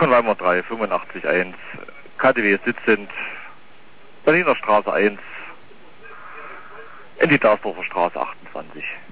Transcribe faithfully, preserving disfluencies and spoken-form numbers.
Hockenweimer drei, fünfundachtzig eins, K D W sitzend, Berliner Straße eins, in die Darsdorfer Straße achtundzwanzig.